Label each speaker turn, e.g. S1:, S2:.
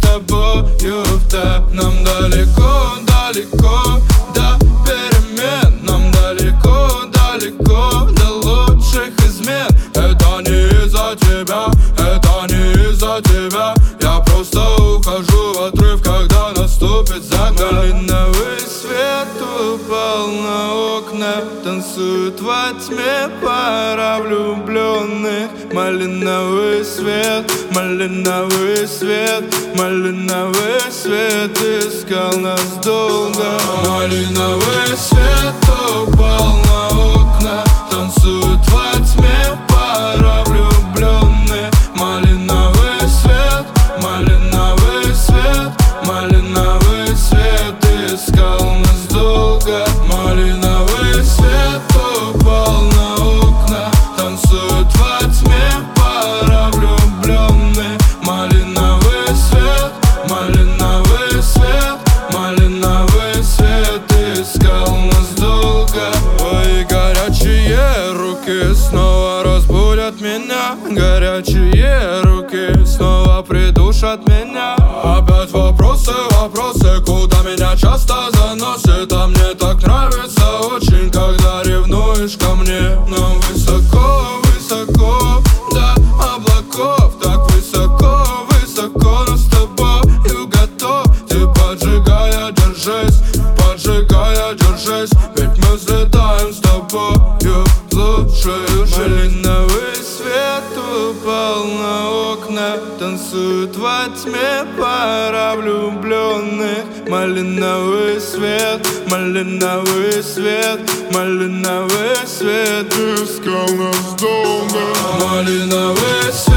S1: тобою в тэп. Нам далеко, далеко до перемен. Нам далеко, далеко до лучших измен. Это не из-за тебя, это не из-за тебя. Я просто ухожу в отрыв, когда наступит закат. Малиновый свет упал на окна, танцует во тьме пара влюбленных. Малиновый свет, малиновый свет, малиновый свет искал нас долго. Малиновый свет упал на окна, танцует во тьме пара влюбленных. Малиновый свет, малиновый свет, малиновый свет искал нас долго. Малиновый свет упал на окна, танцует во тьме пара влюбленных. Малиновый свет, малиновый свет, малиновый свет искал нас долго. Твои горячие руки снова разбудят меня. Горячие руки снова придушат меня. Опять вопросы, вопросы, куда меня часто заносит. А мне так нравится очень, когда ревнуешь ко мне. Нам высоко, высоко до облаков. Так высоко, высоко, но с тобою готов. Ты поджигая, держись, поджигая, держись. Ведь мы взлетаем с тобою в лучшую жизнь. Малиновый свет упал на окна, танцует во тьме пара влюбленных. Малиновый свет, малиновый свет, малиновый свет искал нас долго. Малиновый свет